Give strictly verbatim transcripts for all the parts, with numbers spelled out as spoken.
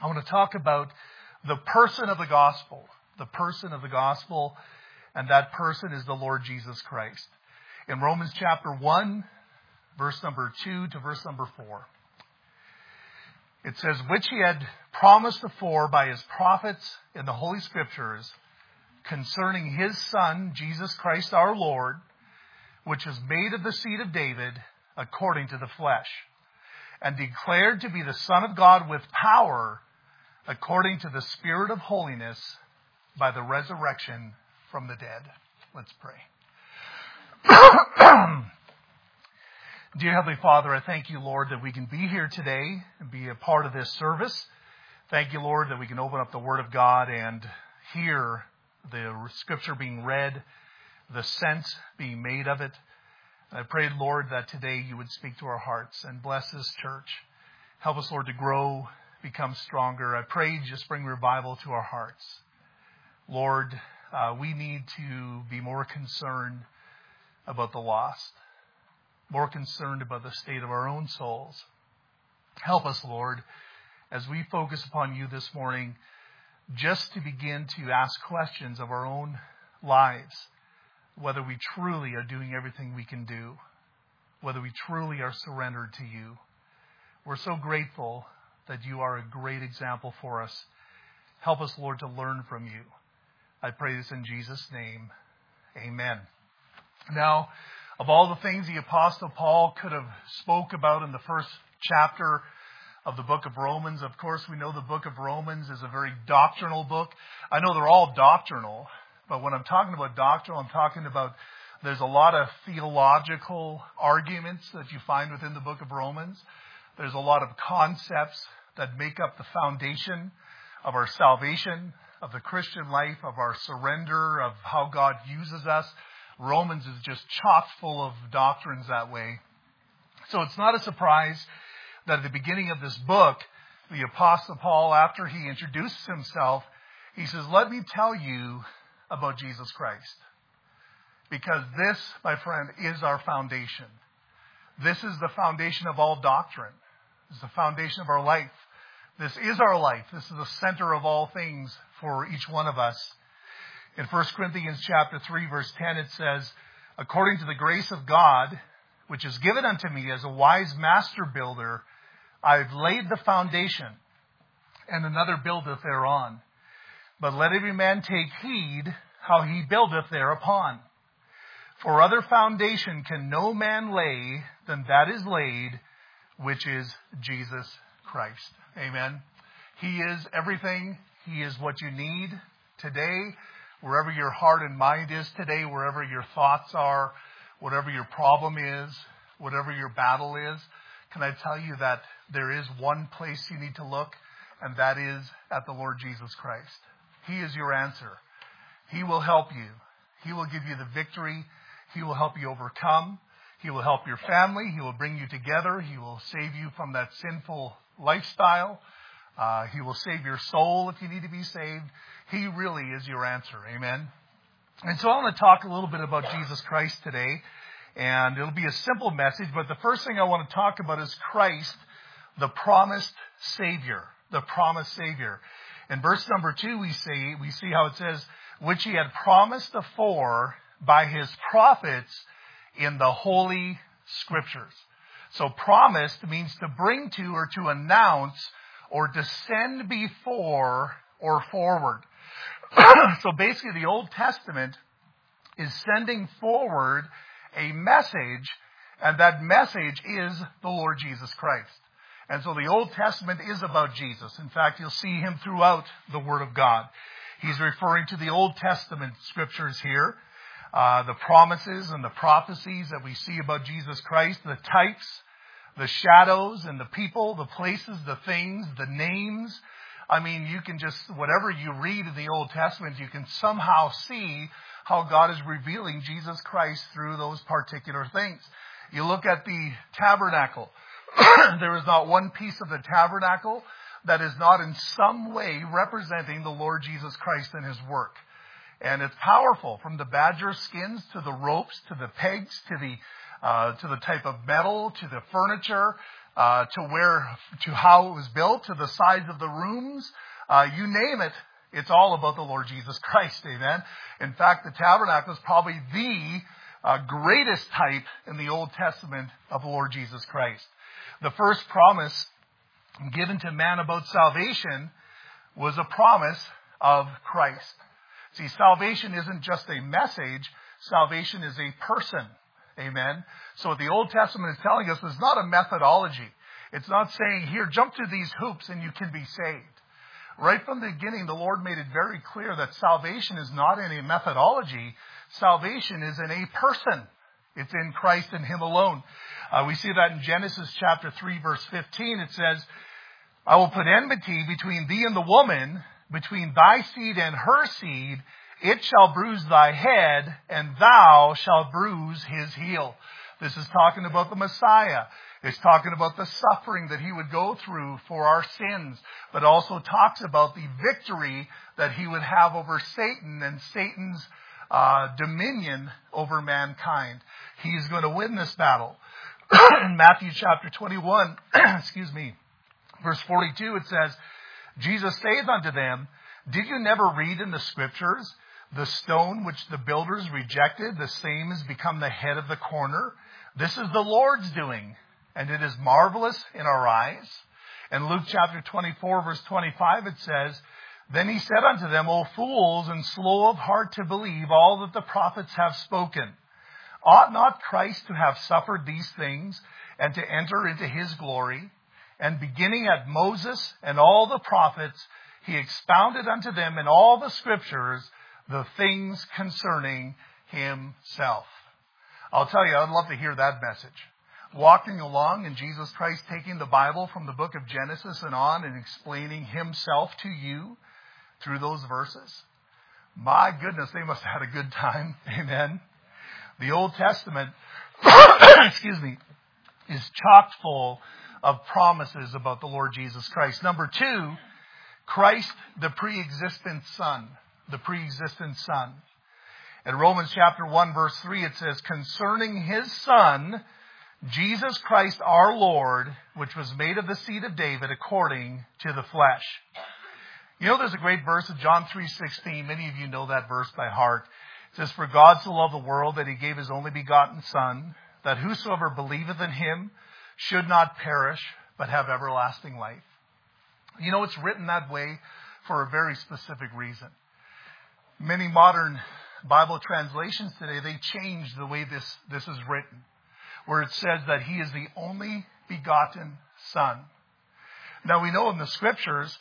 I want to talk about the person of the gospel, the person of the gospel, and that person is the Lord Jesus Christ. In Romans chapter one, verse number two to verse number four, it says, which he had promised afore by his prophets in the Holy Scriptures concerning his Son, Jesus Christ our Lord, which is made of the seed of David according to the flesh, and declared to be the Son of God with power according to the Spirit of holiness by the resurrection from the dead. Let's pray. Dear Heavenly Father, I thank you, Lord, that we can be here today and be a part of this service. Thank you, Lord, that we can open up the Word of God and hear the Scripture being read, the sense being made of it. And I prayed, Lord, that today you would speak to our hearts and bless this church. Help us, Lord, to grow, become stronger. I pray you just bring revival to our hearts. Lord, uh, we need to be more concerned about the lost, more concerned about the state of our own souls. Help us, Lord, as we focus upon you this morning, just to begin to ask questions of our own lives, whether we truly are doing everything we can do, whether we truly are surrendered to you. We're so grateful that you are a great example for us. Help us, Lord, to learn from you. I pray this in Jesus' name. Amen. Now, of all the things the Apostle Paul could have spoke about in the first chapter of the book of Romans, of course, we know the book of Romans is a very doctrinal book. I know they're all doctrinal, but when I'm talking about doctrinal, I'm talking about there's a lot of theological arguments that you find within the book of Romans. There's a lot of concepts that make up the foundation of our salvation, of the Christian life, of our surrender, of how God uses us. Romans is just chock full of doctrines that way. So it's not a surprise that at the beginning of this book, the Apostle Paul, after he introduces himself, he says, let me tell you about Jesus Christ. Because this, my friend, is our foundation. This is the foundation of all doctrine. This is the foundation of our life. This is our life. This is the center of all things for each one of us. In First Corinthians chapter three, verse ten, it says, according to the grace of God, which is given unto me as a wise master builder, I have laid the foundation, and another buildeth thereon. But let every man take heed how he buildeth thereupon. For other foundation can no man lay than that is laid, which is Jesus Christ. Amen. He is everything. He is what you need today. Wherever your heart and mind is today, wherever your thoughts are, whatever your problem is, whatever your battle is, can I tell you that there is one place you need to look, and that is at the Lord Jesus Christ. He is your answer. He will help you. He will give you the victory. He will help you overcome. He will help your family. He will bring you together. He will save you from that sinful lifestyle. Uh, he will save your soul if you need to be saved. He really is your answer. Amen. And so I want to talk a little bit about Jesus Christ today. And it'll be a simple message, but the first thing I want to talk about is Christ, the promised Savior. The promised Savior. In verse number two, we see, we see how it says, which he had promised afore by his prophets in the Holy Scriptures. So promised means to bring to or to announce or to send before or forward. So basically the Old Testament is sending forward a message, and that message is the Lord Jesus Christ. And so the Old Testament is about Jesus. In fact, you'll see him throughout the Word of God. He's referring to the Old Testament scriptures here, uh, the promises and the prophecies that we see about Jesus Christ, the types, the shadows and the people, the places, the things, the names. I mean, you can just, whatever you read in the Old Testament, you can somehow see how God is revealing Jesus Christ through those particular things. You look at the tabernacle. There is not one piece of the tabernacle that is not in some way representing the Lord Jesus Christ and his work. And it's powerful, from the badger skins to the ropes, to the pegs, to the uh, to the type of metal, to the furniture. uh, to where, to how it was built, to the size of the rooms, uh, you name it, it's all about the Lord Jesus Christ, amen? In fact, the tabernacle is probably the uh, greatest type in the Old Testament of the Lord Jesus Christ. The first promise given to man about salvation was a promise of Christ. See, salvation isn't just a message, salvation is a person. Amen. So what the Old Testament is telling us is not a methodology. It's not saying, here, jump through these hoops and you can be saved. Right from the beginning, the Lord made it very clear that salvation is not in a methodology. Salvation is in a person. It's in Christ and Him alone. Uh, we see that in Genesis chapter three, verse fifteen. It says, I will put enmity between thee and the woman, between thy seed and her seed. It shall bruise thy head, and thou shalt bruise his heel. This is talking about the Messiah. It's talking about the suffering that He would go through for our sins, but also talks about the victory that He would have over Satan and Satan's uh, dominion over mankind. He's going to win this battle. In Matthew chapter twenty-one, excuse me, verse forty-two, it says, Jesus saith unto them, did you never read in the Scriptures, the stone which the builders rejected, the same has become the head of the corner? This is the Lord's doing, and it is marvelous in our eyes. In Luke chapter twenty-four, verse twenty-five, it says, then he said unto them, O fools, and slow of heart to believe all that the prophets have spoken. Ought not Christ to have suffered these things, and to enter into His glory? And beginning at Moses and all the prophets, He expounded unto them in all the Scriptures the things concerning Himself. I'll tell you, I'd love to hear that message. Walking along and Jesus Christ taking the Bible from the book of Genesis and on and explaining Himself to you through those verses. My goodness, they must have had a good time. Amen. The Old Testament, excuse me, is chock full of promises about the Lord Jesus Christ. Number two, Christ, the pre-existent Son. The pre-existent Son. In Romans chapter one, verse three, it says, concerning His Son, Jesus Christ our Lord, which was made of the seed of David according to the flesh. You know, there's a great verse in John three sixteen. Many of you know that verse by heart. It says, for God so loved the world that He gave His only begotten Son, that whosoever believeth in Him should not perish, but have everlasting life. You know, it's written that way for a very specific reason. Many modern Bible translations today, they change the way this, this is written, where it says that He is the only begotten Son. Now we know in the Scriptures,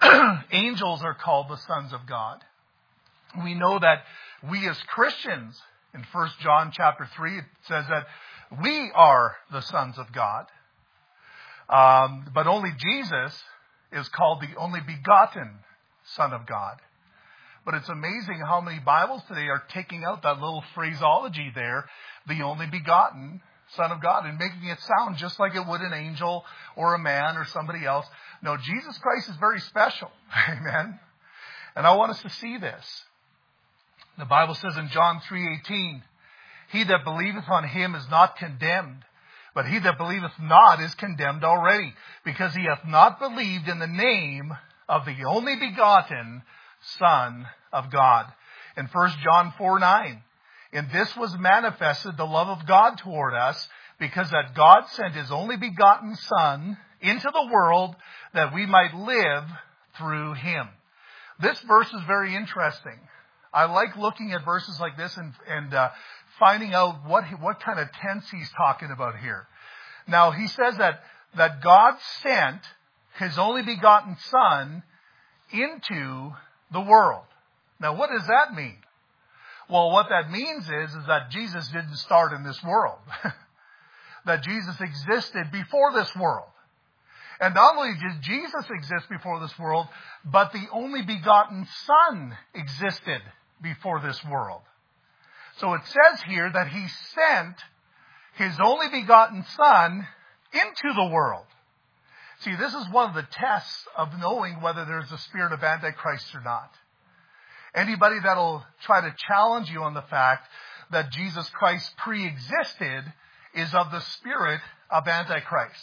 angels are called the sons of God. We know that we as Christians, in First John chapter three, it says that we are the sons of God. Um, but only Jesus is called the only begotten Son of God. But it's amazing how many Bibles today are taking out that little phraseology there, the only begotten Son of God, and making it sound just like it would an angel or a man or somebody else. No, Jesus Christ is very special. Amen. And I want us to see this. The Bible says in John three eighteen, he that believeth on Him is not condemned, but he that believeth not is condemned already, because he hath not believed in the name of the only begotten Son of God. In First John four nine, in this was manifested the love of God toward us, because that God sent His only begotten Son into the world that we might live through Him. This verse is very interesting. I like looking at verses like this and, and uh, finding out what what kind of tense he's talking about here. Now, he says that, that God sent His only begotten Son into the world. Now, what does that mean? Well, what that means is, is that Jesus didn't start in this world. That Jesus existed before this world. And not only did Jesus exist before this world, but the only begotten Son existed before this world. So it says here that He sent His only begotten Son into the world. See, this is one of the tests of knowing whether there's a spirit of Antichrist or not. Anybody that'll try to challenge you on the fact that Jesus Christ pre-existed is of the spirit of Antichrist.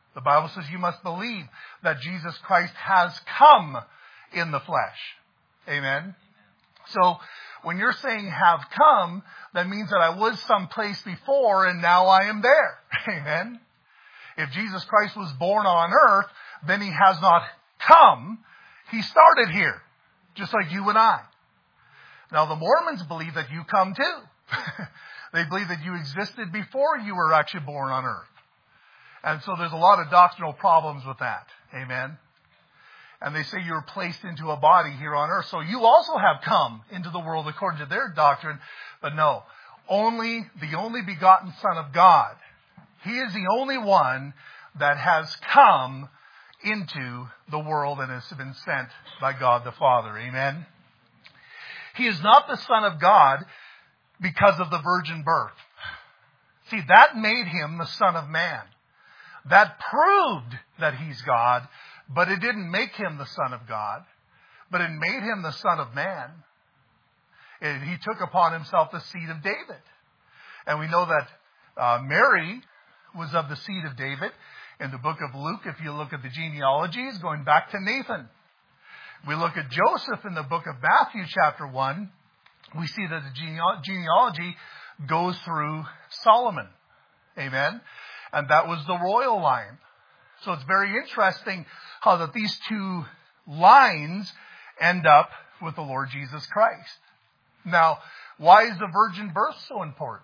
The Bible says you must believe that Jesus Christ has come in the flesh. Amen? So, when you're saying have come, that means that I was someplace before and now I am there. Amen? If Jesus Christ was born on earth, then he has not come. He started here, just like you and I. Now, the Mormons believe that you come too. They believe that you existed before you were actually born on earth. And so there's a lot of doctrinal problems with that. Amen? And they say you were placed into a body here on earth. So you also have come into the world according to their doctrine. But no, only the only begotten Son of God. He is the only one that has come into the world and has been sent by God the Father. Amen? He is not the Son of God because of the virgin birth. See, that made him the Son of Man. That proved that he's God, but it didn't make him the Son of God, but it made him the Son of Man. It, he took upon himself the seed of David. And we know that uh, Mary was of the seed of David. In the book of Luke, if you look at the genealogies, going back to Nathan. We look at Joseph in the book of Matthew chapter one. We see that the genealogy goes through Solomon. Amen? And that was the royal line. So it's very interesting how that these two lines end up with the Lord Jesus Christ. Now, why is the virgin birth so important?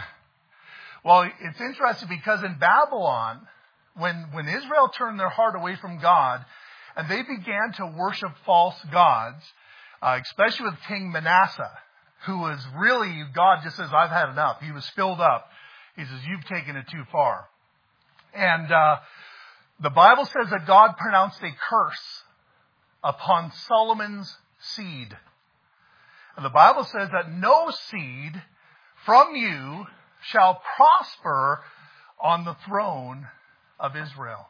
Well, it's interesting because in Babylon, when, when Israel turned their heart away from God and they began to worship false gods, uh, especially with King Manasseh, who was really, God just says, I've had enough. He was filled up. He says, you've taken it too far. And uh, the Bible says that God pronounced a curse upon Solomon's seed. And the Bible says that no seed from you shall prosper on the throne of Israel.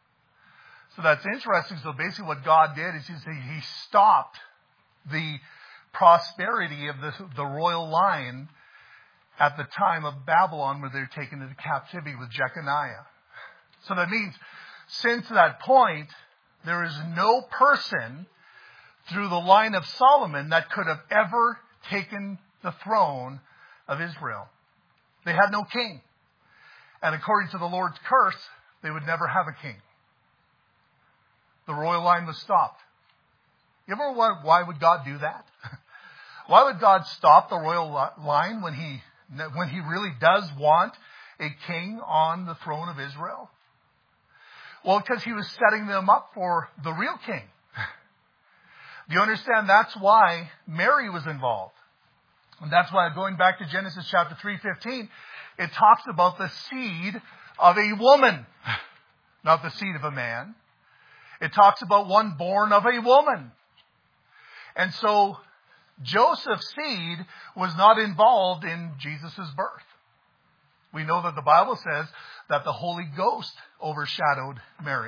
So that's interesting. So basically what God did is he stopped the prosperity of the, the royal line at the time of Babylon where they're taken into captivity with Jeconiah. So that means since that point, there is no person through the line of Solomon that could have ever taken the throne of Israel. They had no king. And according to the Lord's curse, they would never have a king. The royal line was stopped. You ever wonder why would God do that? Why would God stop the royal line when he, when he really does want a king on the throne of Israel? Well, because he was setting them up for the real king. Do you understand? That's why Mary was involved. And that's why, going back to Genesis chapter three fifteen, it talks about the seed of a woman, not the seed of a man. It talks about one born of a woman. And so Joseph's seed was not involved in Jesus' birth. We know that the Bible says that the Holy Ghost overshadowed Mary.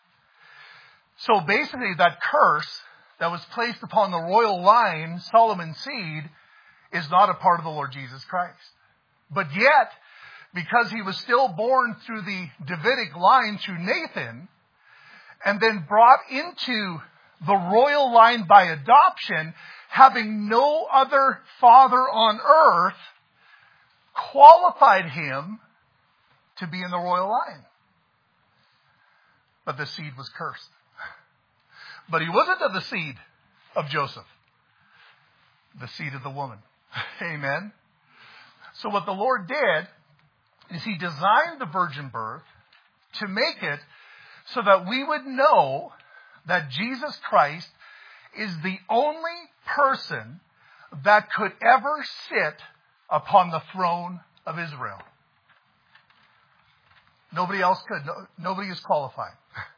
So basically that curse that was placed upon the royal line, Solomon's seed, is not a part of the Lord Jesus Christ. But yet, because he was still born through the Davidic line through Nathan, and then brought into the royal line by adoption, having no other father on earth, qualified him to be in the royal line. But the seed was cursed. But he wasn't of the seed of Joseph, the seed of the woman. Amen. So what the Lord did is he designed the virgin birth to make it so that we would know that Jesus Christ is the only person that could ever sit upon the throne of Israel. Nobody else could. No, nobody is qualified.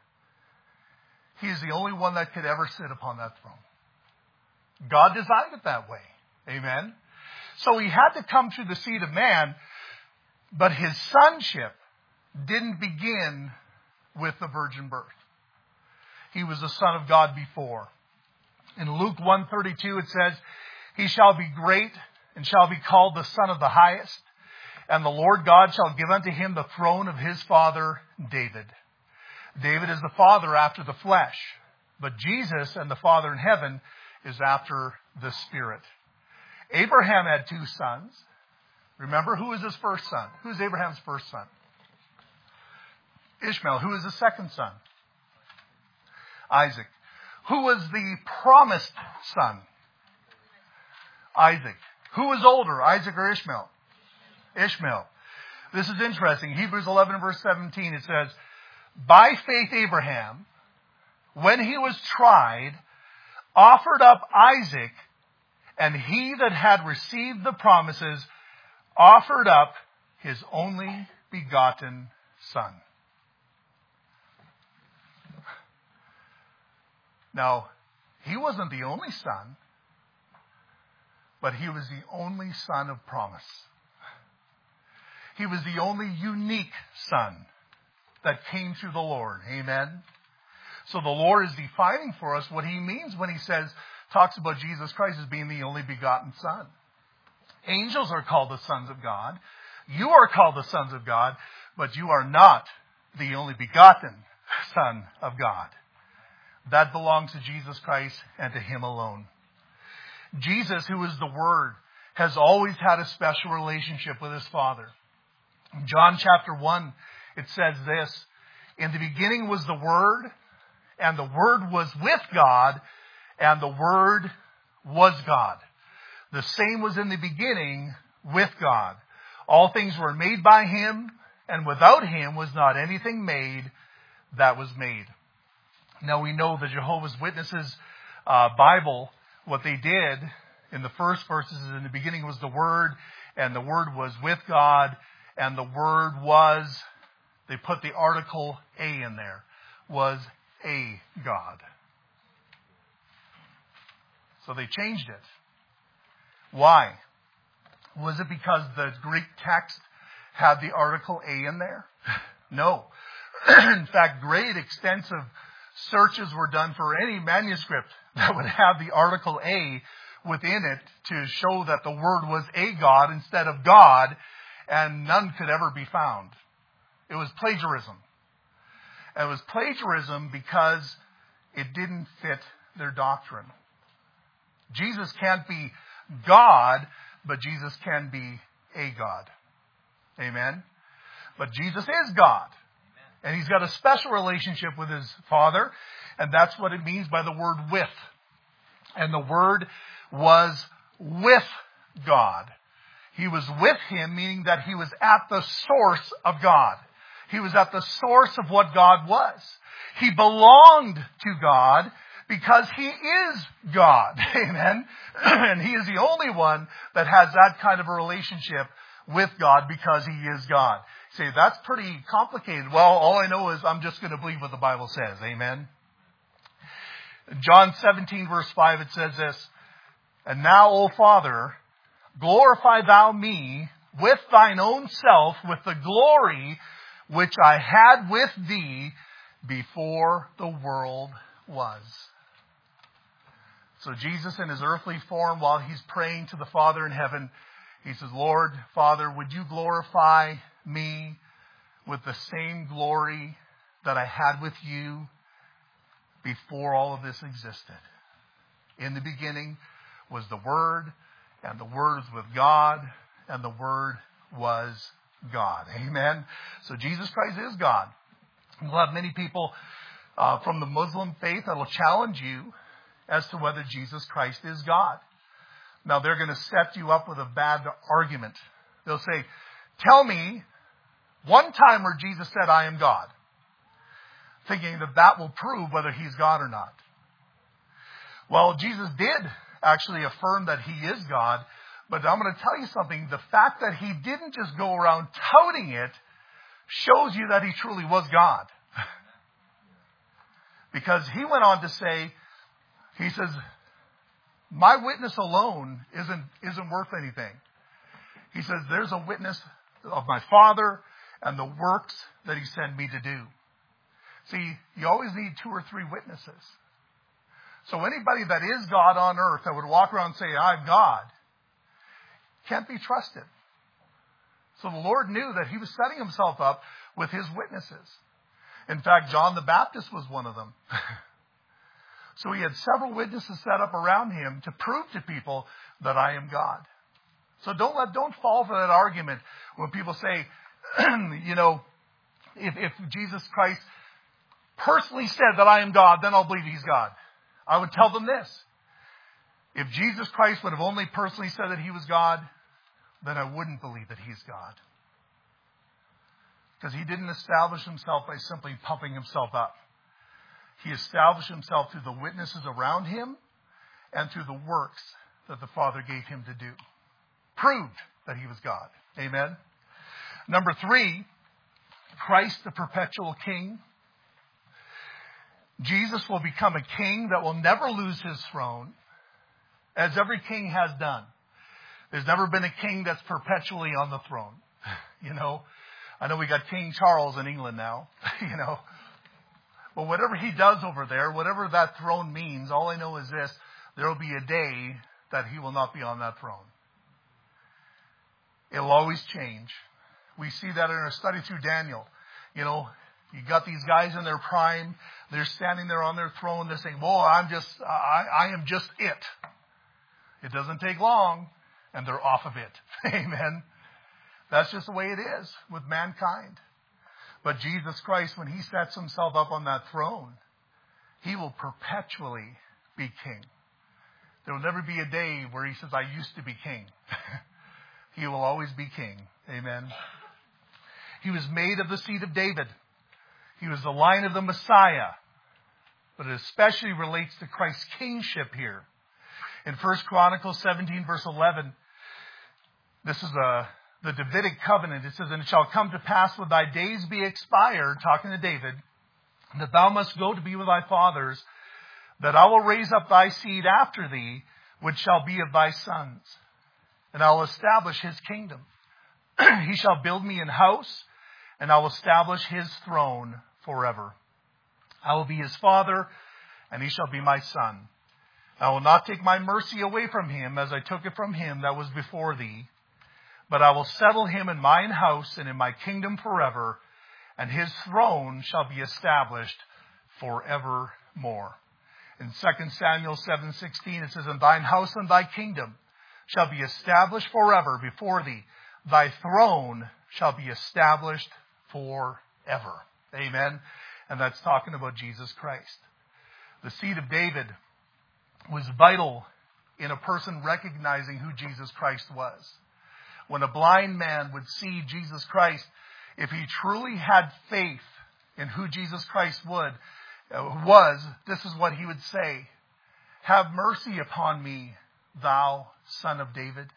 He is the only one that could ever sit upon that throne. God designed it that way. Amen. So he had to come through the seed of man, but his sonship didn't begin with the virgin birth. He was the Son of God before. In Luke one thirty-two it says, he shall be great and shall be called the Son of the Highest, and the Lord God shall give unto him the throne of his father David. David is the father after the flesh, but Jesus and the Father in heaven is after the Spirit. Abraham had two sons. Remember, who was his first son? Who is Abraham's first son? Ishmael. Who is his second son? Isaac. Who was the promised son? Isaac. Who was older, Isaac or Ishmael? Ishmael. This is interesting. Hebrews eleven verse seventeen, it says, by faith Abraham, when he was tried, offered up Isaac, and he that had received the promises offered up his only begotten son. Now, he wasn't the only son, but he was the only son of promise. He was the only unique son that came through the Lord. Amen? So the Lord is defining for us what he means when he says, talks about Jesus Christ as being the only begotten son. Angels are called the sons of God. You are called the sons of God, but you are not the only begotten son of God. That belongs to Jesus Christ and to him alone. Jesus, who is the Word, has always had a special relationship with his Father. In John chapter one, it says this, in the beginning was the Word, and the Word was with God, and the Word was God. The same was in the beginning with God. All things were made by him, and without him was not anything made that was made. Now we know the Jehovah's Witnesses uh, Bible, what they did in the first verses is in the beginning was the Word, and the Word was with God, and the Word was, they put the article A in there, was a God. So they changed it. Why? Was it because the Greek text had the article A in there? No. In fact, great extensive searches were done for any manuscript that would have the article A within it to show that the Word was a God instead of God, and none could ever be found. It was plagiarism. And it was plagiarism because it didn't fit their doctrine. Jesus can't be God, but Jesus can be a God. Amen? But Jesus is God. And he's got a special relationship with his Father, and that's what it means by the word with. And the Word was with God. He was with him, meaning that he was at the source of God. He was at the source of what God was. He belonged to God because he is God. Amen? And he is the only one that has that kind of a relationship with God because he is God. You say, that's pretty complicated. Well, all I know is I'm just going to believe what the Bible says. Amen? John seventeen verse five, it says this, and now, O Father, glorify thou me with thine own self, with the glory which I had with thee before the world was. So Jesus in his earthly form, while he's praying to the Father in heaven, he says, Lord, Father, would you glorify me with the same glory that I had with you before all of this existed? In the beginning was the Word, and the Word was with God, and the Word was God. Amen? So Jesus Christ is God. We'll have many people uh, from the Muslim faith that will challenge you as to whether Jesus Christ is God. Now, they're going to set you up with a bad argument. They'll say, tell me one time where Jesus said, I am God, thinking that that will prove whether he's God or not. Well, Jesus did actually affirm that he is God, but I'm going to tell you something. The fact that he didn't just go around touting it shows you that he truly was God. Because he went on to say, he says, my witness alone isn't, isn't worth anything. He says, there's a witness of my Father and the works that he sent me to do. See, you always need two or three witnesses. So anybody that is God on earth that would walk around and say, I'm God, can't be trusted. So the Lord knew that he was setting himself up with his witnesses. In fact, John the Baptist was one of them. So he had several witnesses set up around him to prove to people that I am God. So don't let, don't fall for that argument when people say, you know, if, if Jesus Christ personally said that I am God, then I'll believe he's God. I would tell them this. If Jesus Christ would have only personally said that he was God, then I wouldn't believe that he's God. Because he didn't establish himself by simply pumping himself up. He established himself through the witnesses around him and through the works that the Father gave him to do. Proved that he was God. Amen. Number three, Christ the perpetual King. Jesus will become a king that will never lose his throne, as every king has done. There's never been a king that's perpetually on the throne. You know, I know we got King Charles in England now, you know. But whatever he does over there, whatever that throne means, all I know is this: there will be a day that he will not be on that throne. It'll always change. We see that in our study through Daniel. You know, you got these guys in their prime. They're standing there on their throne. They're saying, "Well, I'm just, I, I am just it." It doesn't take long, and they're off of it. Amen. That's just the way it is with mankind. But Jesus Christ, when he sets himself up on that throne, he will perpetually be king. There will never be a day where he says, "I used to be king." He will always be king. Amen. He was made of the seed of David. He was the line of the Messiah. But it especially relates to Christ's kingship here. In First Chronicles seventeen, verse eleven, this is a, the Davidic covenant. It says, "And it shall come to pass when thy days be expired," talking to David, "that thou must go to be with thy fathers, that I will raise up thy seed after thee, which shall be of thy sons. And I will establish his kingdom. He shall build me an house, and I will establish his throne forever. I will be his father, and he shall be my son. I will not take my mercy away from him, as I took it from him that was before thee. But I will settle him in mine house and in my kingdom forever, and his throne shall be established forevermore." In Second Samuel seven sixteen, it says, "And thine house and thy kingdom shall be established forever before thee. Thy throne shall be established forever." Amen. And that's talking about Jesus Christ. The seed of David was vital in a person recognizing who Jesus Christ was. When a blind man would see Jesus Christ, if he truly had faith in who Jesus Christ would, uh, was, this is what he would say: "Have mercy upon me, thou son of David."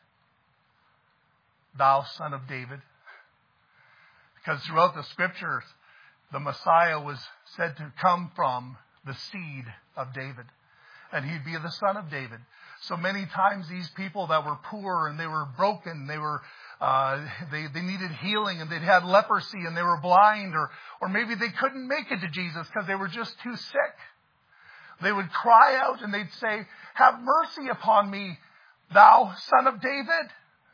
Thou son of David. Because throughout the scriptures, the Messiah was said to come from the seed of David. And he'd be the son of David. So many times these people that were poor and they were broken, they were uh, they, they needed healing, and they'd had leprosy and they were blind, or, or maybe they couldn't make it to Jesus because they were just too sick. They would cry out and they'd say, "Have mercy upon me, thou son of David."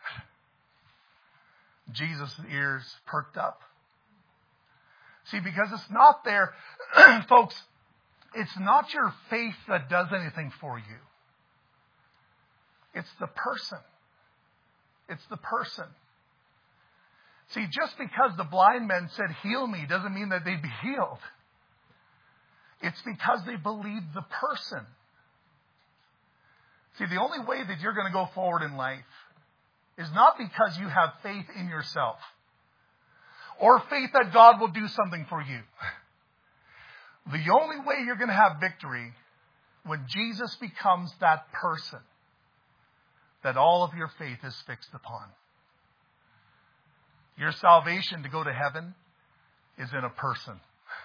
Jesus' ears perked up. See, because it's not there, folks, it's not your faith that does anything for you. It's the person. It's the person. See, just because the blind men said, "Heal me," doesn't mean that they'd be healed. It's because they believed the person. See, the only way that you're going to go forward in life is not because you have faith in yourself or faith that God will do something for you. The only way you're going to have victory when Jesus becomes that person that all of your faith is fixed upon. Your salvation to go to heaven is in a person.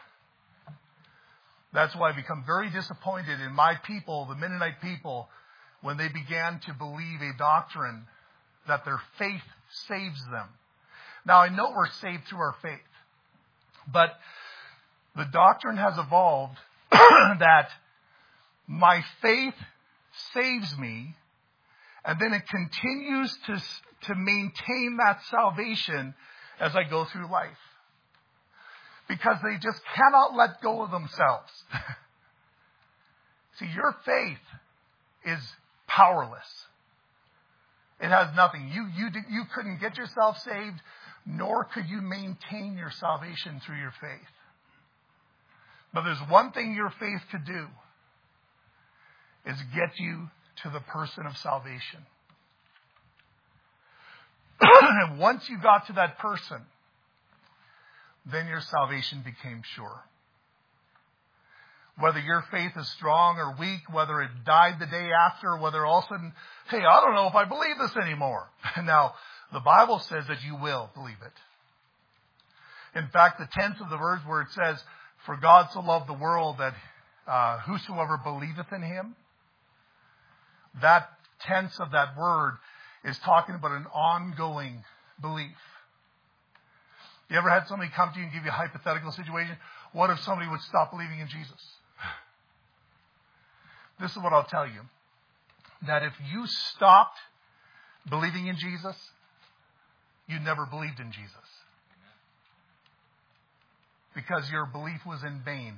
That's why I become very disappointed in my people, the Mennonite people, when they began to believe a doctrine that their faith saves them. Now, I know we're saved through our faith, but the doctrine has evolved that my faith saves me, and then it continues to, to maintain that salvation as I go through life. because they just cannot let go of themselves. See, your faith is powerless. It has nothing. You, you, you couldn't get yourself saved, nor could you maintain your salvation through your faith. But there's one thing your faith could do, is get you to the person of salvation. And once you got to that person, then your salvation became sure. Whether your faith is strong or weak, whether it died the day after, whether all of a sudden, hey, I don't know if I believe this anymore. Now, the Bible says that you will believe it. In fact, the tense of the verse where it says, for God so loved the world that uh, whosoever believeth in him, that tense of that word is talking about an ongoing belief. You ever had somebody come to you and give you a hypothetical situation? What if somebody would stop believing in Jesus? This is what I'll tell you. That if you stopped believing in Jesus, you never believed in Jesus. Because your belief was in vain.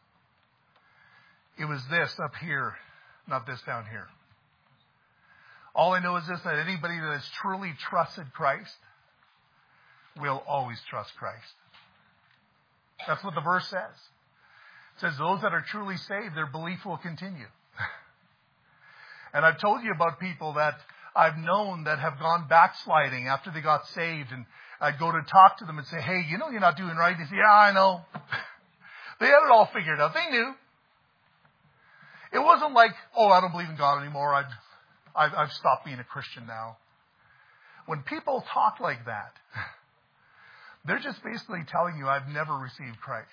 It was this up here, not this down here. All I know is this, that anybody that has truly trusted Christ will always trust Christ. That's what the verse says. It says those that are truly saved, their belief will continue. And I've told you about people that I've known that have gone backsliding after they got saved. And I'd go to talk to them and say, hey, you know you're not doing right. They say, yeah, I know. They had it all figured out. They knew. It wasn't like, oh, I don't believe in God anymore. I've, I've, I've stopped being a Christian now. When people talk like that, they're just basically telling you, I've never received Christ.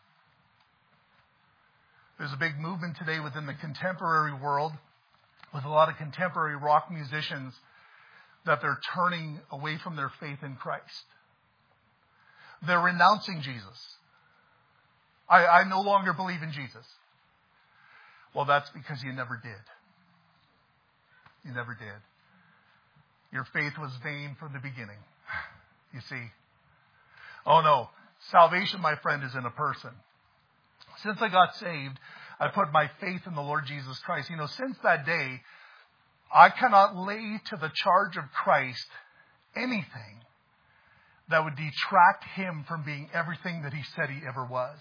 There's a big movement today within the contemporary world with a lot of contemporary rock musicians that they're turning away from their faith in Christ. They're renouncing Jesus. I, I no longer believe in Jesus. Well, that's because you never did. You never did. Your faith was vain from the beginning. You see. Oh no. Salvation, my friend, is in a person. Since I got saved, I put my faith in the Lord Jesus Christ. You know, since that day, I cannot lay to the charge of Christ anything that would detract him from being everything that he said he ever was.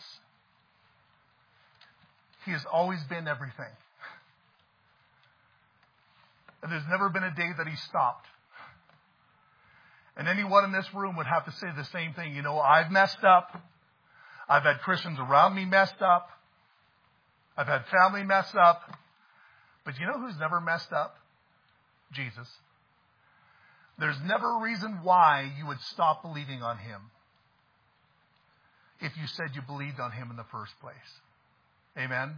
He has always been everything. And there's never been a day that he stopped. And anyone in this room would have to say the same thing. You know, I've messed up. I've had Christians around me messed up. I've had family mess up. But you know who's never messed up? Jesus. There's never a reason why you would stop believing on him if you said you believed on him in the first place. Amen?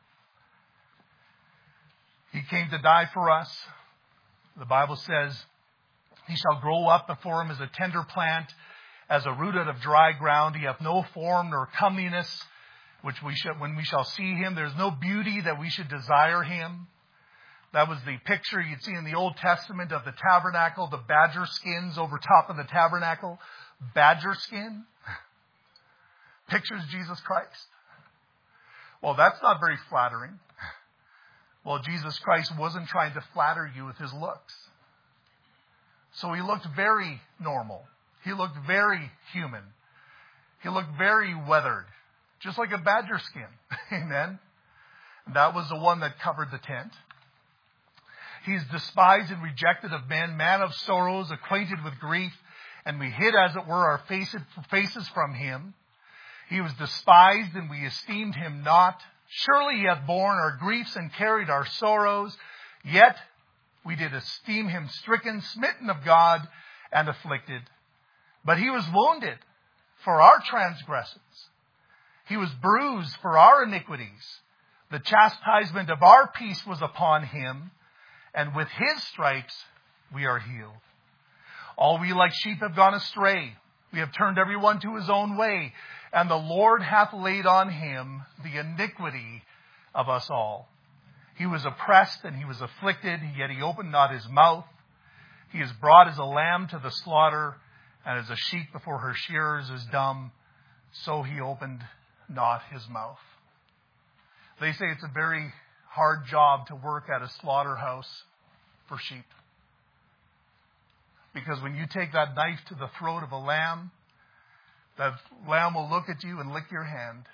He came to die for us. The Bible says, he shall grow up before him as a tender plant, as a root out of dry ground. He hath no form nor comeliness, which we should, when we shall see him, there's no beauty that we should desire him. That was the picture you'd see in the Old Testament of the tabernacle, the badger skins over top of the tabernacle. Badger skin pictures Jesus Christ. Well, that's not very flattering. Well, Jesus Christ wasn't trying to flatter you with his looks. So he looked very normal. He looked very human. He looked very weathered. Just like a badger skin. Amen. And that was the one that covered the tent. He's despised and rejected of men, man of sorrows, acquainted with grief, and we hid, as it were, our faces from him. He was despised, and we esteemed him not. Surely he hath borne our griefs and carried our sorrows. Yet we did esteem him stricken, smitten of God, and afflicted. But he was wounded for our transgressions. He was bruised for our iniquities. The chastisement of our peace was upon him, and with his stripes we are healed. All we like sheep have gone astray. We have turned every one to his own way, and the Lord hath laid on him the iniquity of us all. He was oppressed and he was afflicted, yet he opened not his mouth. He is brought as a lamb to the slaughter, and as a sheep before her shearers is dumb, so he opened not his mouth. They say it's a very hard job to work at a slaughterhouse for sheep. Because when you take that knife to the throat of a lamb, that lamb will look at you and lick your hand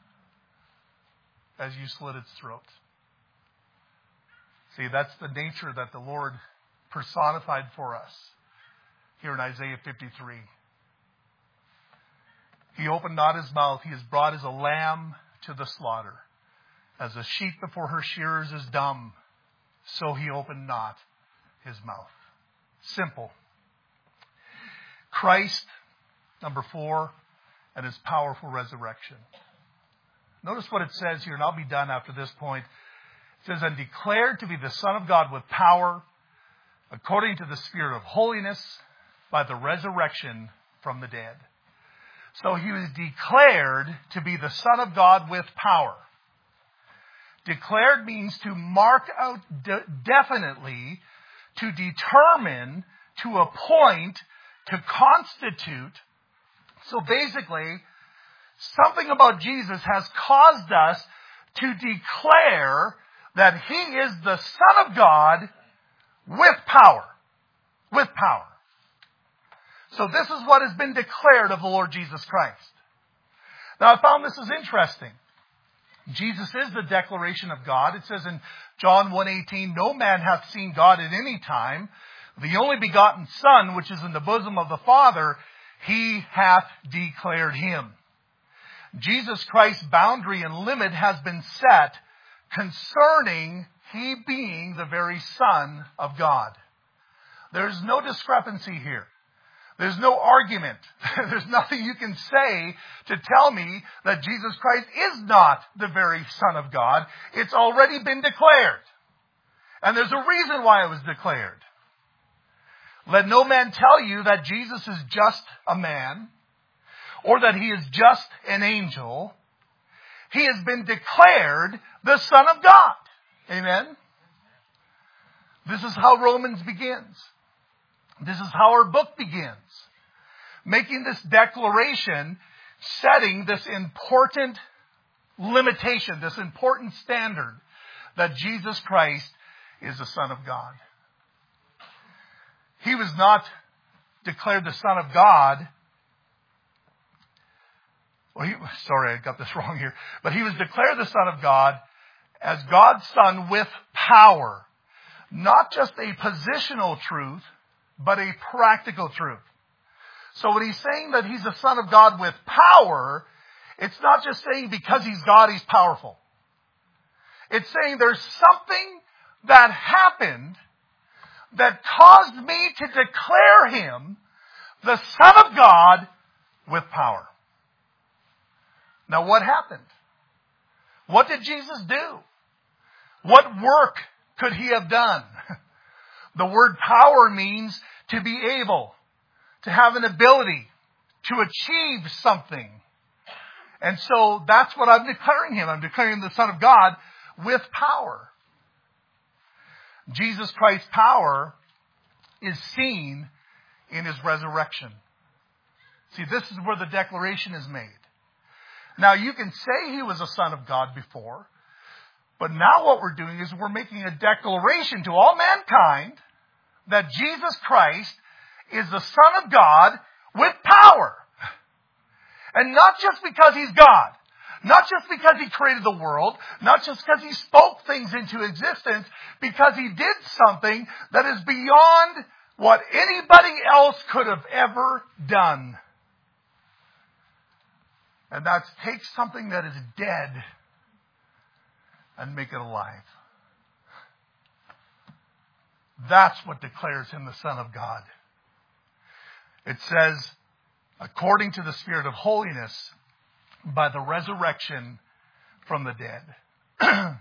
as you slit its throat. See, that's the nature that the Lord personified for us here in Isaiah fifty-three. He opened not his mouth. He is brought as a lamb to the slaughter. As a sheep before her shearers is dumb, so he opened not his mouth. Simple. Christ, number four, and his powerful resurrection. Notice what it says here, and I'll be done after this point. It says, and declared to be the Son of God with power, according to the Spirit of holiness, by the resurrection from the dead. So he was declared to be the Son of God with power. Declared means to mark out de- definitely, to determine, to appoint, to constitute. So basically, something about Jesus has caused us to declare that he is the Son of God with power. With power. So this is what has been declared of the Lord Jesus Christ. Now I found this is interesting. Jesus is the declaration of God. It says in John one eighteen, no man hath seen God at any time. The only begotten Son, which is in the bosom of the Father, he hath declared him. Jesus Christ's boundary and limit has been set concerning he being the very Son of God. There's no discrepancy here. There's no argument. There's nothing you can say to tell me that Jesus Christ is not the very Son of God. It's already been declared. And there's a reason why it was declared. Let no man tell you that Jesus is just a man or that he is just an angel. He has been declared the Son of God. Amen? This is how Romans begins. This is how our book begins. Making this declaration, setting this important limitation, this important standard that Jesus Christ is the Son of God. He was not declared the Son of God. Well, he, sorry, I got this wrong here. But he was declared the Son of God as God's Son with power. Not just a positional truth, but a practical truth. So when he's saying that he's the Son of God with power, it's not just saying because he's God, he's powerful. It's saying there's something that happened that caused me to declare him the Son of God with power. Now what happened? What did Jesus do? What work could he have done? The word power means to be able, to have an ability, to achieve something. And so that's what I'm declaring him. I'm declaring the Son of God with power. Jesus Christ's power is seen in his resurrection. See, this is where the declaration is made. Now, you can say he was a Son of God before, but now what we're doing is we're making a declaration to all mankind that Jesus Christ is the Son of God with power. And not just because he's God. Not just because he created the world. Not just because he spoke things into existence. Because he did something that is beyond what anybody else could have ever done. And that's take something that is dead and make it alive. That's what declares him the Son of God. It says, according to the Spirit of holiness, by the resurrection from the dead.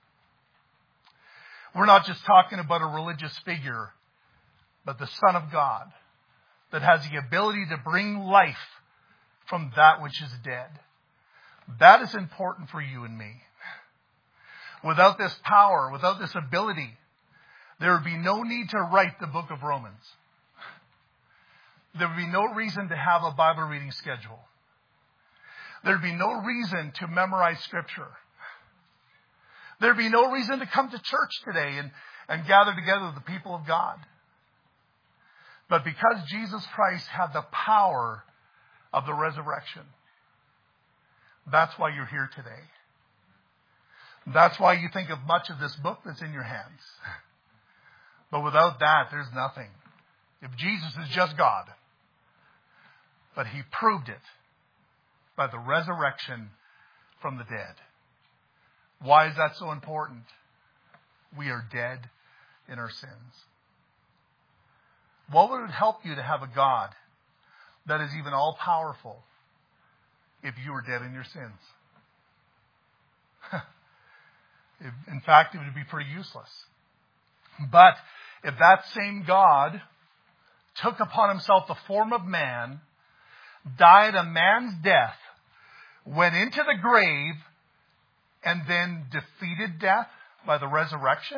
We're not just talking about a religious figure, but the Son of God that has the ability to bring life from that which is dead. That is important for you and me. Without this power, without this ability, there would be no need to write the book of Romans. There would be no reason to have a Bible reading schedule. There'd be no reason to memorize Scripture. There'd be no reason to come to church today and, and gather together with the people of God. But because Jesus Christ had the power of the resurrection, that's why you're here today. That's why you think of much of this book that's in your hands. But without that, there's nothing. If Jesus is just God, but He proved it by the resurrection from the dead. Why is that so important? We are dead in our sins. What would it help you to have a God that is even all-powerful if you were dead in your sins? In fact, it would be pretty useless. But if that same God took upon Himself the form of man, died a man's death, went into the grave, and then defeated death by the resurrection,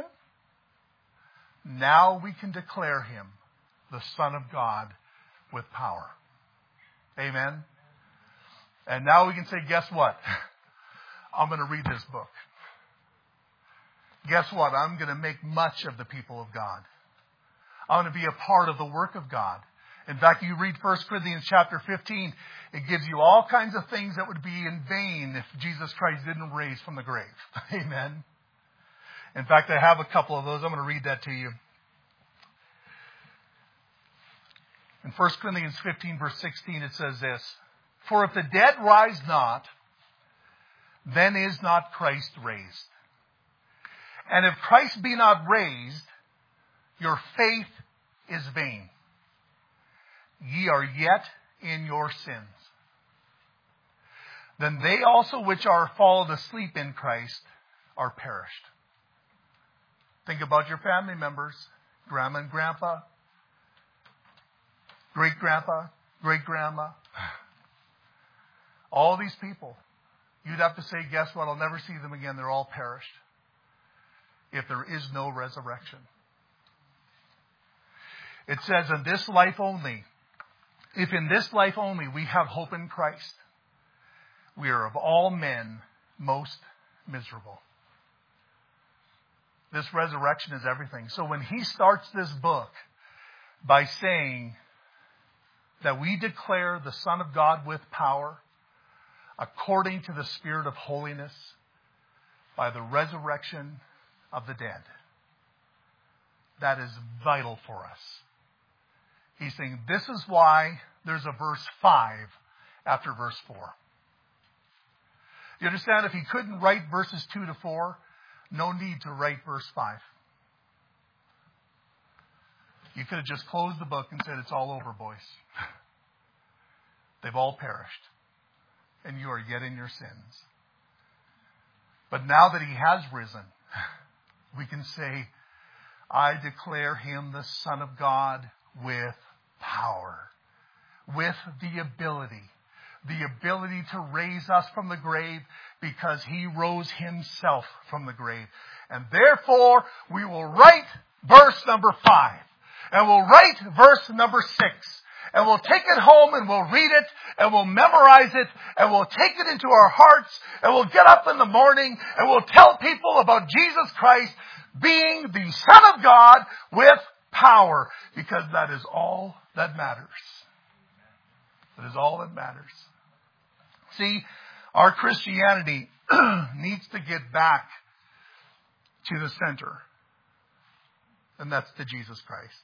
now we can declare Him the Son of God with power. Amen? And now we can say, guess what? I'm going to read this book. Guess what? I'm going to make much of the people of God. I'm going to be a part of the work of God. In fact, you read First Corinthians chapter fifteen, it gives you all kinds of things that would be in vain if Jesus Christ didn't raise from the grave. Amen. In fact, I have a couple of those. I'm going to read that to you. In First Corinthians fifteen, verse sixteen, it says this, "For if the dead rise not, then is not Christ raised. And if Christ be not raised, your faith is vain. Ye are yet in your sins. Then they also which are fallen asleep in Christ are perished." Think about your family members, grandma and grandpa, great-grandpa, great-grandma. All these people, you'd have to say, guess what? I'll never see them again. They're all perished. If there is no resurrection. It says, in this life only, if in this life only we have hope in Christ, we are of all men most miserable. This resurrection is everything. So when he starts this book by saying that we declare the Son of God with power, according to the Spirit of holiness, by the resurrection of the dead, that is vital for us. He's saying this is why there's a verse five after verse four. You understand, if he couldn't write verses two to four, no need to write verse five. You could have just closed the book and said, it's all over, boys. They've all perished. And you are yet in your sins. But now that he has risen, we can say, I declare him the Son of God with power, with the ability, the ability to raise us from the grave because he rose himself from the grave. And therefore, we will write verse number five, and we'll write verse number six, and we'll take it home and we'll read it and we'll memorize it and we'll take it into our hearts and we'll get up in the morning and we'll tell people about Jesus Christ being the Son of God with power, because that is all that matters. That is all that matters. See, our Christianity needs to get back to the center, and that's to Jesus Christ.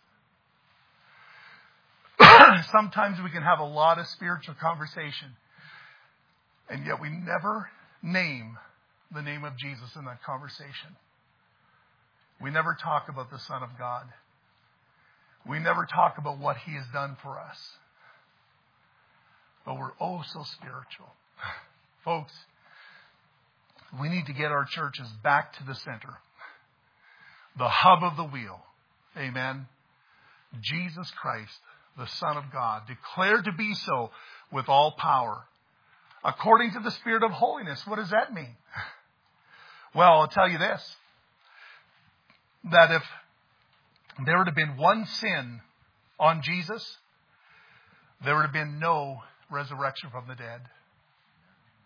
Sometimes we can have a lot of spiritual conversation, and yet we never name the name of Jesus in that conversation. We never talk about the Son of God. We never talk about what he has done for us. But we're oh so spiritual. Folks, we need to get our churches back to the center, the hub of the wheel. Amen. Jesus Christ, the Son of God, declared to be so with all power, according to the Spirit of holiness. What does that mean? Well, I'll tell you this, that if there would have been one sin on Jesus, there would have been no resurrection from the dead.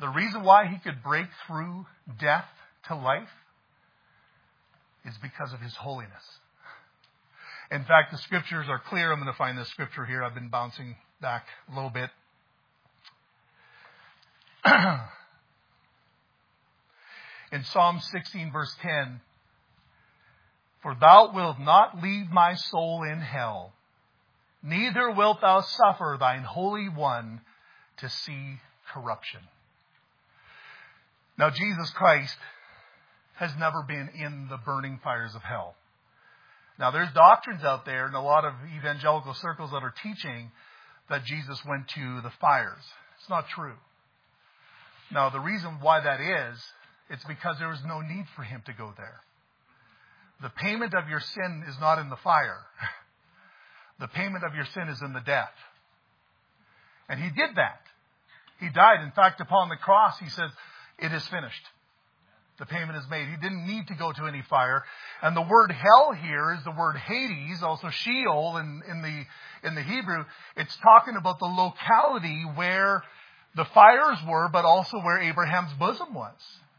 The reason why he could break through death to life is because of his holiness. In fact, the scriptures are clear. I'm going to find this scripture here. I've been bouncing back a little bit. In Psalm sixteen, verse ten, "For thou wilt not leave my soul in hell, neither wilt thou suffer thine Holy One to see corruption." Now, Jesus Christ has never been in the burning fires of hell. Now, there's doctrines out there in a lot of evangelical circles that are teaching that Jesus went to the fires. It's not true. Now, the reason why that is, it's because there was no need for him to go there. The payment of your sin is not in the fire. The payment of your sin is in the death. And he did that. He died. In fact, upon the cross, he says, "It is finished." The payment is made. He didn't need to go to any fire. And the word hell here is the word Hades, also Sheol in, in the in the Hebrew. It's talking about the locality where the fires were, but also where Abraham's bosom was.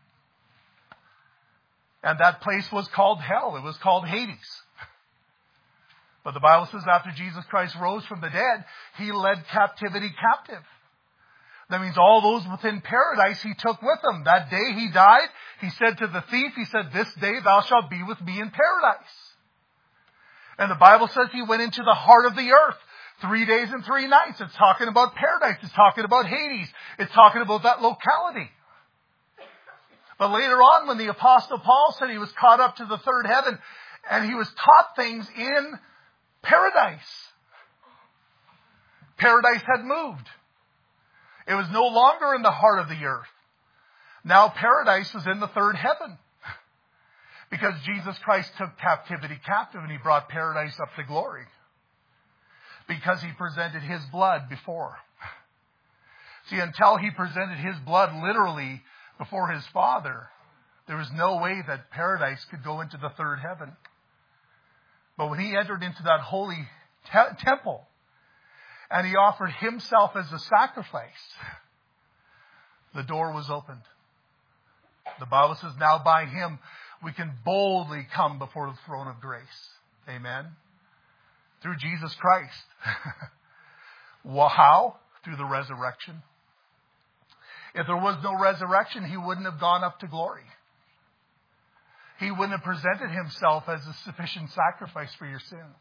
And that place was called hell. It was called Hades. But the Bible says after Jesus Christ rose from the dead, he led captivity captive. That means all those within paradise he took with him. That day he died, he said to the thief, he said, "This day thou shalt be with me in paradise." And the Bible says he went into the heart of the earth. Three days and three nights. It's talking about paradise. It's talking about Hades. It's talking about that locality. But later on, when the Apostle Paul said he was caught up to the third heaven, and he was taught things in paradise. Paradise had moved. It was no longer in the heart of the earth. Now paradise was in the third heaven. Because Jesus Christ took captivity captive and he brought paradise up to glory. Because he presented his blood before. See, until he presented his blood literally before his Father, there was no way that paradise could go into the third heaven. But when he entered into that holy te- temple, and he offered himself as a sacrifice, the door was opened. The Bible says, now by him we can boldly come before the throne of grace. Amen. Through Jesus Christ. Well, how? Through the resurrection. If there was no resurrection, he wouldn't have gone up to glory. He wouldn't have presented himself as a sufficient sacrifice for your sins.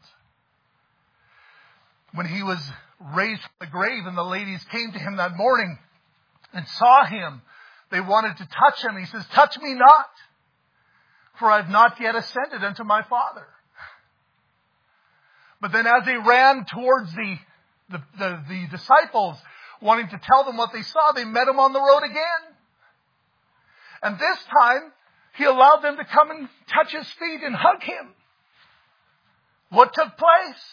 When he was raised from the grave and the ladies came to him that morning and saw him, they wanted to touch him. He says, "Touch me not, for I have not yet ascended unto my Father." But then as they ran towards the, the, the, the disciples, wanting to tell them what they saw, they met him on the road again. And this time, he allowed them to come and touch his feet and hug him. What took place?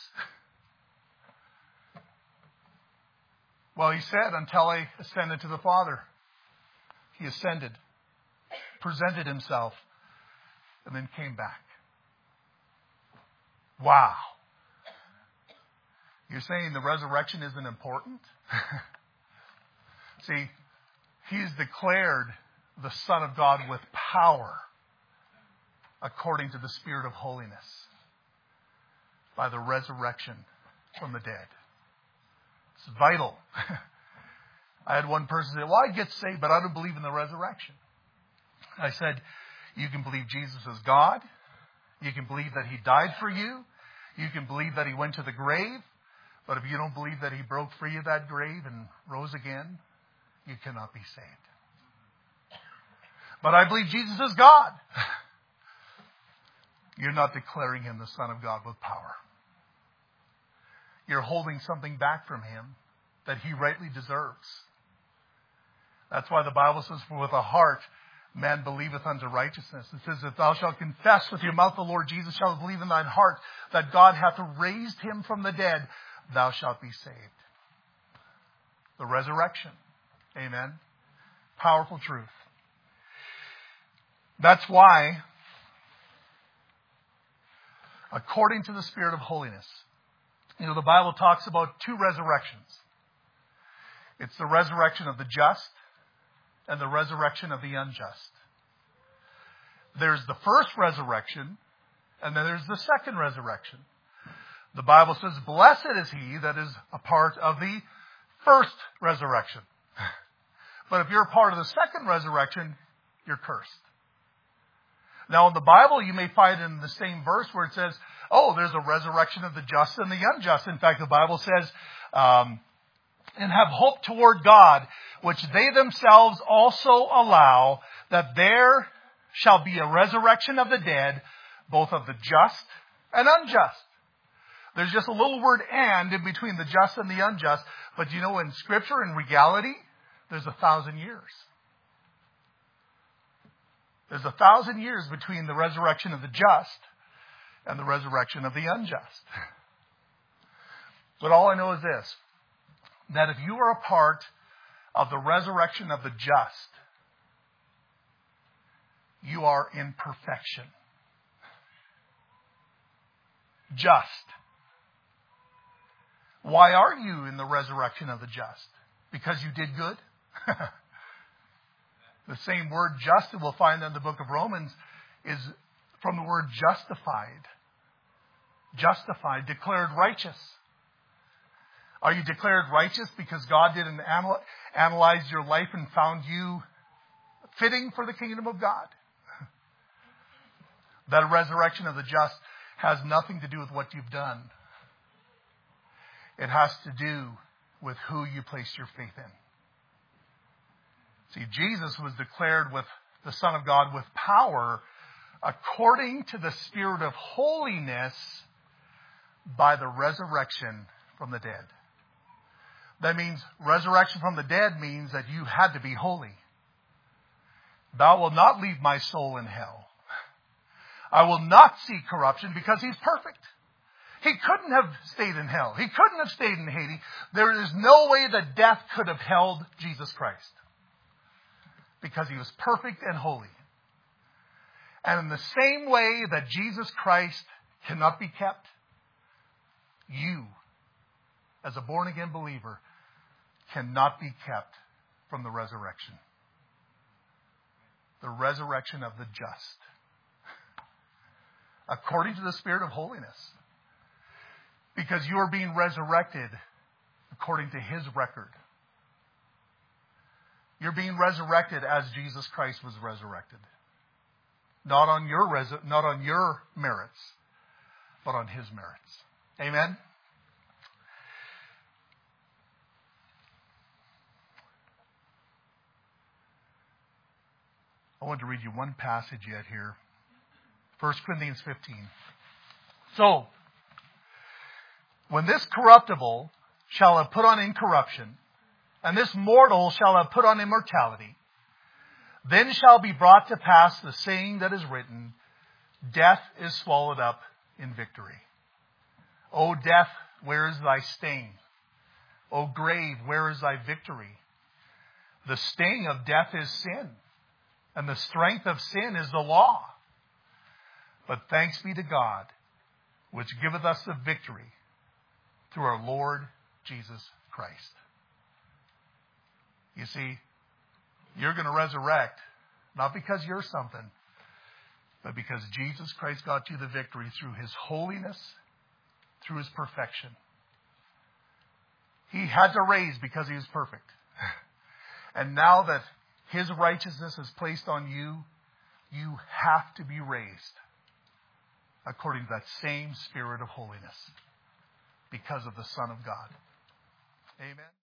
Well, he said, until I ascended to the Father. He ascended, presented himself, and then came back. Wow. You're saying the resurrection isn't important? See, he's declared the Son of God with power according to the Spirit of holiness by the resurrection from the dead. It's vital. I had one person say, "Well, I get saved, but I don't believe in the resurrection." I said, you can believe Jesus is God. You can believe that he died for you. You can believe that he went to the grave. But if you don't believe that he broke free of that grave and rose again, you cannot be saved. But I believe Jesus is God. You're not declaring him the Son of God with power. You're holding something back from him that he rightly deserves. That's why the Bible says, "For with a heart man believeth unto righteousness." It says, "If thou shalt confess with your mouth the Lord Jesus, shalt believe in thine heart that God hath raised him from the dead, thou shalt be saved." The resurrection. Amen. Powerful truth. That's why, according to the Spirit of holiness, you know, the Bible talks about two resurrections. It's the resurrection of the just and the resurrection of the unjust. There's the first resurrection, and then there's the second resurrection. The Bible says, blessed is he that is a part of the first resurrection. But if you're a part of the second resurrection, you're cursed. Now in the Bible, you may find in the same verse where it says, oh, there's a resurrection of the just and the unjust. In fact, the Bible says, um, and have hope toward God, which they themselves also allow, that there shall be a resurrection of the dead, both of the just and unjust. There's just a little word and in between the just and the unjust. But you know, in Scripture, in reality, there's a thousand years. There's a thousand years between the resurrection of the just and the resurrection of the unjust. But all I know is this, that if you are a part of the resurrection of the just, you are in perfection. Just. Why are you in the resurrection of the just? Because you did good? The same word just that we'll find in the book of Romans is from the word justified. Justified, declared righteous. Are you declared righteous because God didn't anal- analyze your life and found you fitting for the kingdom of God? That resurrection of the just has nothing to do with what you've done. It has to do with who you place your faith in. See, Jesus was declared with the Son of God with power according to the Spirit of holiness by the resurrection from the dead. That means resurrection from the dead means that you had to be holy. Thou wilt not leave my soul in hell. I will not see corruption because he's perfect. He couldn't have stayed in hell. He couldn't have stayed in Hades. There is no way that death could have held Jesus Christ, because he was perfect and holy. And in the same way that Jesus Christ cannot be kept, you, as a born-again believer, cannot be kept from the resurrection. The resurrection of the just. According to the Spirit of holiness. Because you are being resurrected according to his record. You're being resurrected as Jesus Christ was resurrected. Not on your res- not on your merits, but on his merits. Amen? I want to read you one passage yet here. First Corinthians fifteen. So, when this corruptible shall have put on incorruption, and this mortal shall have put on immortality, then shall be brought to pass the saying that is written, death is swallowed up in victory. O death, where is thy sting? O grave, where is thy victory? The sting of death is sin, and the strength of sin is the law. But thanks be to God, which giveth us the victory through our Lord Jesus Christ. You see, you're going to resurrect, not because you're something, but because Jesus Christ got you the victory through his holiness, through his perfection. He had to raise because he was perfect. And now that his righteousness is placed on you, you have to be raised according to that same Spirit of holiness because of the Son of God. Amen.